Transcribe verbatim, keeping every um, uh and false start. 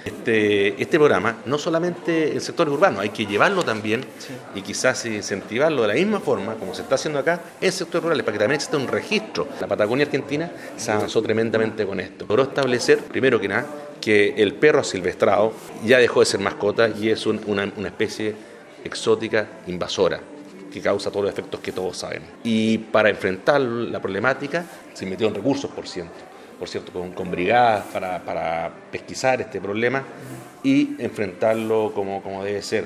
Este, este programa, no solamente en sectores urbanos, hay que llevarlo también sí. y quizás incentivarlo de la misma forma, como se está haciendo acá, en sectores rurales, para que también exista un registro. La Patagonia Argentina se avanzó tremendamente con esto. Logró establecer, primero que nada, que el perro asilvestrado ya dejó de ser mascota y es un, una, una especie exótica invasora, que causa todos los efectos que todos sabemos. Y para enfrentar la problemática se metieron recursos, por cierto, por cierto con, con brigadas para, para pesquisar este problema y enfrentarlo como, como debe ser.